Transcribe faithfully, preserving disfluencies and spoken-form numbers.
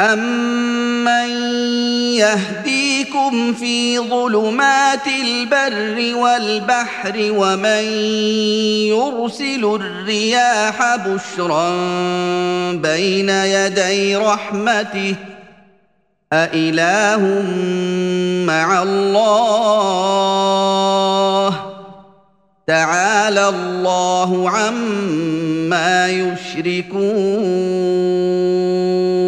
أَمَّن يَهْدِيكُمْ فِي ظُلُمَاتِ الْبَرِّ وَالْبَحْرِ وَمَن يُرْسِلُ الرِّيَاحَ بُشْرًا بَيْنَ يَدَيْ رَحْمَتِهِ ۗ أَإِلَٰهٌ مَّعَ اللَّهِ ۚ تَعَالَى اللَّهُ عَمَّا يُشْرِكُونَ